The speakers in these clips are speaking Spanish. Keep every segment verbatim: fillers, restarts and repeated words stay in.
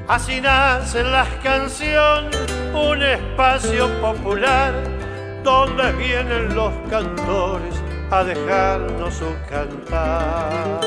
Así nacen las canciones, un espacio popular donde vienen los cantores a dejarnos su cantar.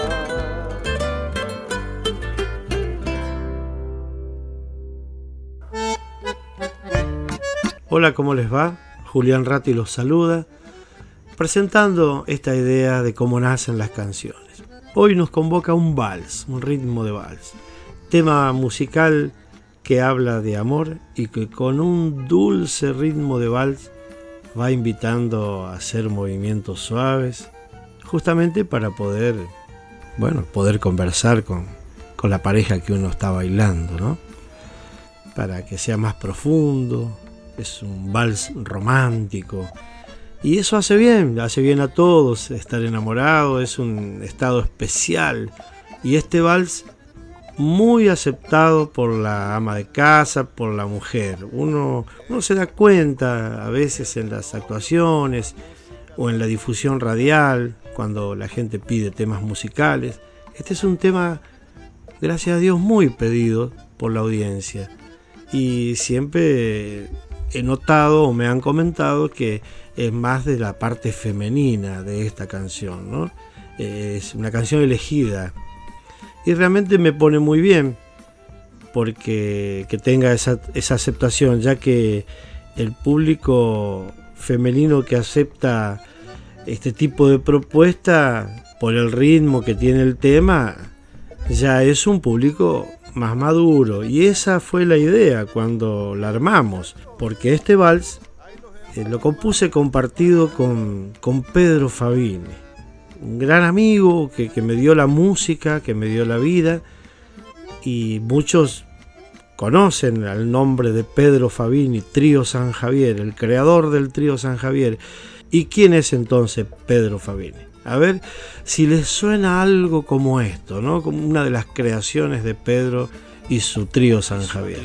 Hola, ¿cómo les va? Julián Ratti los saluda, presentando esta idea de cómo nacen las canciones. Hoy nos convoca un vals, un ritmo de vals, tema musical que habla de amor y que con un dulce ritmo de vals va invitando a hacer movimientos suaves, justamente para poder, bueno, poder conversar con, con la pareja que uno está bailando, ¿no? Para que sea más profundo. Es un vals romántico y eso hace bien, hace bien a todos. Estar enamorado es un estado especial y este vals muy aceptado por la ama de casa, por la mujer. Uno, uno se da cuenta a veces en las actuaciones o en la difusión radial cuando la gente pide temas musicales. Este es un tema, gracias a Dios, muy pedido por la audiencia y siempre he notado o me han comentado que es más de la parte femenina de esta canción, ¿no? Es una canción elegida y realmente me pone muy bien porque que tenga esa, esa aceptación, ya que el público femenino que acepta este tipo de propuesta por el ritmo que tiene el tema ya es un público más maduro, y esa fue la idea cuando la armamos, porque este vals eh, lo compuse compartido con, con Pedro Fabini, un gran amigo que, que me dio la música, que me dio la vida, y muchos conocen el nombre de Pedro Fabini, Trío San Javier, el creador del Trío San Javier. ¿Y quién es entonces Pedro Fabini? A ver si les suena algo como esto, ¿no? Como una de las creaciones de Pedro y su Trío San Javier.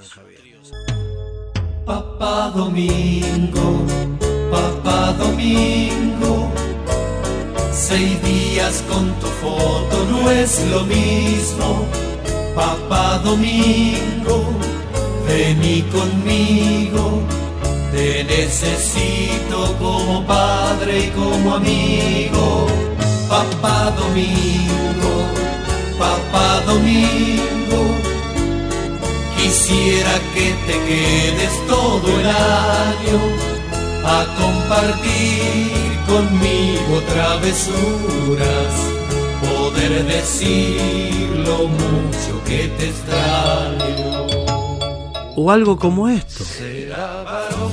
Papá Domingo, Papá Domingo, seis días con tu foto no es lo mismo. Papá Domingo, vení conmigo. Te necesito como padre y como amigo. Papá Domingo, Papá Domingo, quisiera que te quedes todo el año a compartir conmigo travesuras, poder decir lo mucho que te extraño. O algo como esto. Será varón,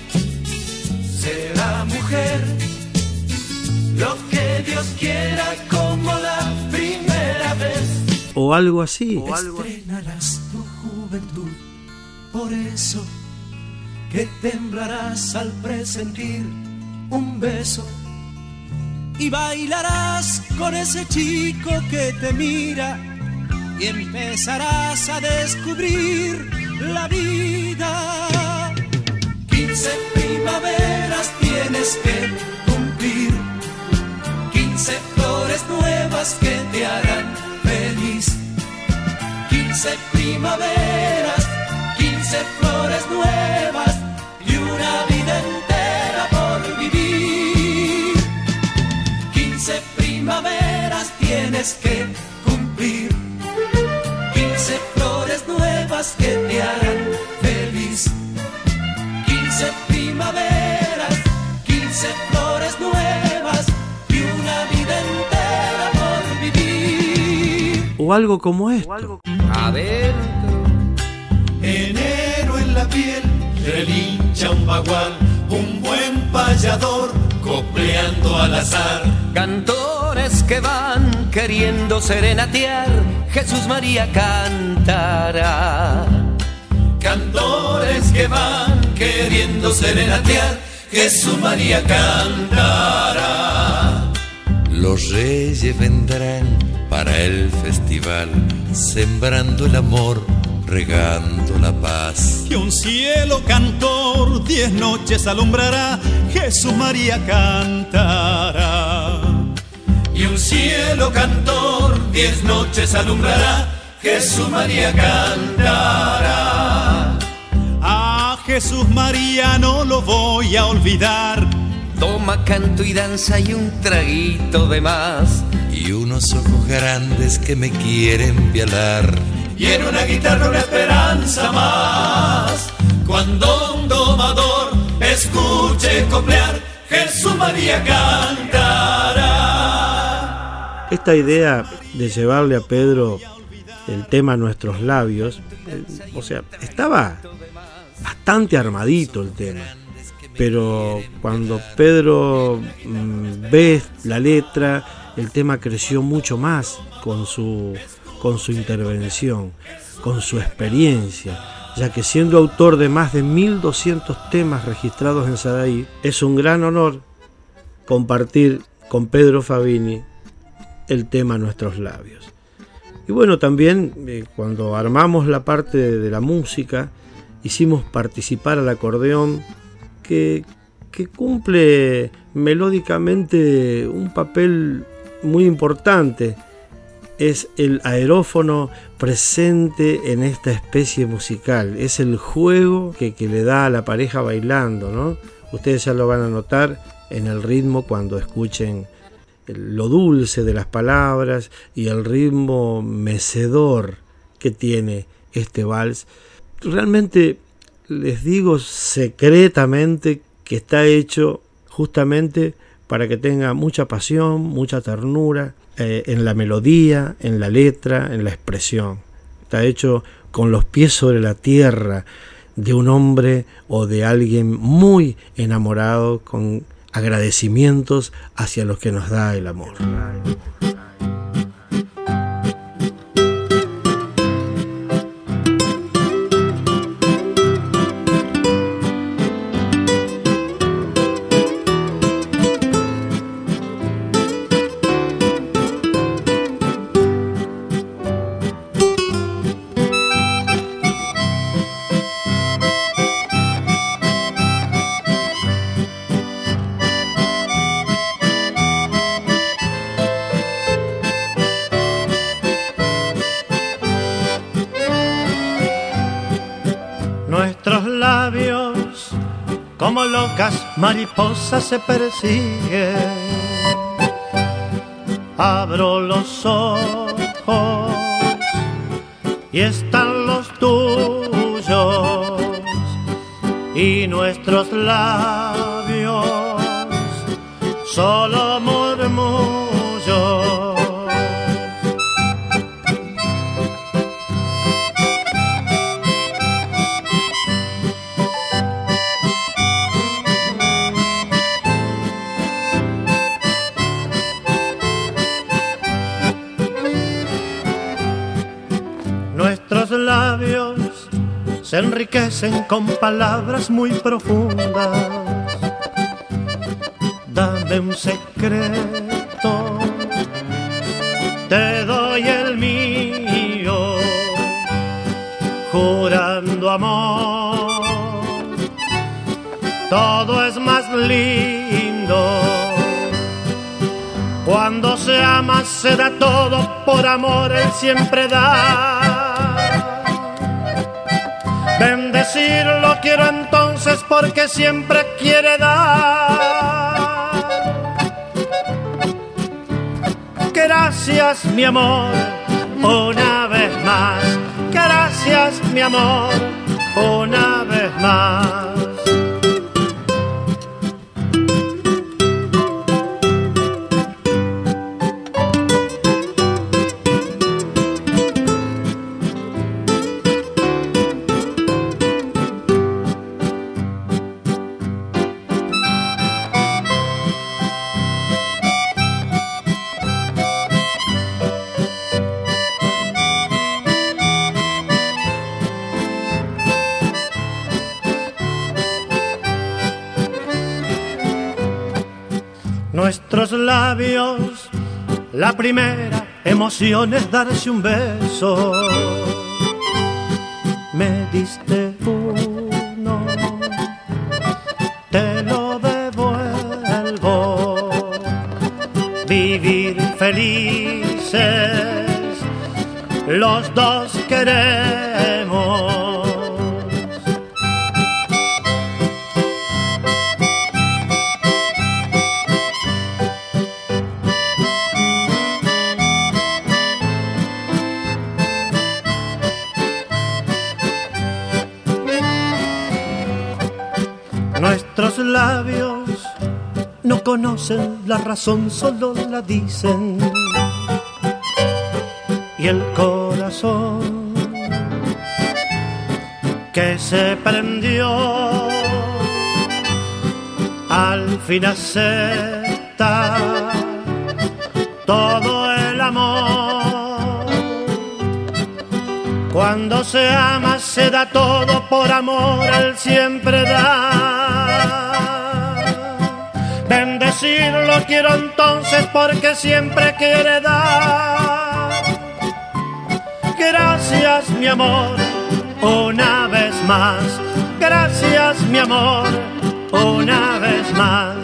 será mujer, lo que Dios quiera como la primera vez. O algo así. O algo estrenarás tu juventud, por eso que temblarás al presentir un beso. Y bailarás con ese chico que te mira y empezarás a descubrir la vida. Quince primaveras tienes que cumplir, quince flores nuevas que te harán feliz. Quince primaveras, quince flores nuevas y una vida entera por vivir. Quince primaveras tienes que cumplir, quince flores nuevas que te harán feliz. Quince primaveras, quince flores nuevas y una vida entera por vivir. O algo como esto. Adentro, enero en la piel, relincha un bagual, un buen payador copleando al azar. Cantores que van queriendo serenatear, Jesús María cantará. Cantores que van queriendo serenatear, Jesús María cantará. Los reyes vendrán para el festival, sembrando el amor, regando la paz. Y un cielo cantor diez noches alumbrará, Jesús María cantará. Y un cielo cantor diez noches alumbrará, Jesús María cantará. A Jesús María no lo voy a olvidar. Toma canto y danza y un traguito de más. Y unos ojos grandes que me quieren violar. Y en una guitarra una esperanza más. Cuando un domador escuche coplear, Jesús María cantará. Esta idea de llevarle a Pedro el tema a nuestros labios, eh, o sea, estaba bastante armadito el tema. Pero cuando Pedro mmm, ve la letra, el tema creció mucho más con su, con su intervención, con su experiencia, ya que siendo autor de más de mil doscientos temas registrados en Sadaí, es un gran honor compartir con Pedro Fabini el tema Nuestros Labios. Y bueno, también eh, cuando armamos la parte de, de la música, hicimos participar al acordeón, que, que cumple melódicamente un papel muy importante. Es el aerófono presente en esta especie musical, es el juego que, que le da a la pareja bailando, ¿no? Ustedes ya lo van a notar en el ritmo cuando escuchen lo dulce de las palabras y el ritmo mecedor que tiene este vals. Realmente les digo secretamente que está hecho justamente para que tenga mucha pasión, mucha ternura eh, en la melodía, en la letra, en la expresión. Está hecho con los pies sobre la tierra de un hombre o de alguien muy enamorado, con agradecimientos hacia los que nos da el amor. Nuestros labios como locas mariposas se persiguen. Abro los ojos y están los tuyos y nuestros labios solo murmullos. Nuestros labios se enriquecen con palabras muy profundas. Dame un secreto, te doy el mío, jurando amor. Todo es más lindo cuando se ama, se da todo por amor, él siempre da. Bendecirlo quiero entonces porque siempre quiere dar. Gracias mi amor, una vez más. Gracias mi amor, una vez más. Nuestros labios, la primera emoción es darse un beso. Me diste uno, te lo devuelvo. Vivir felices los dos queremos. Nuestros labios no conocen la razón, solo la dicen. Y el corazón que se prendió al fin acepta todo el amor. Cuando se ama se da todo por amor, él siempre da. Bendecirlo quiero entonces porque siempre quiere dar. Gracias mi amor, una vez más. Gracias mi amor, una vez más.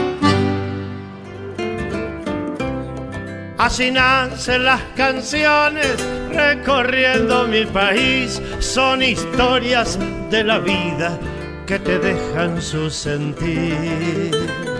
Así nacen las canciones recorriendo mi país. Son historias de la vida que te dejan su sentir.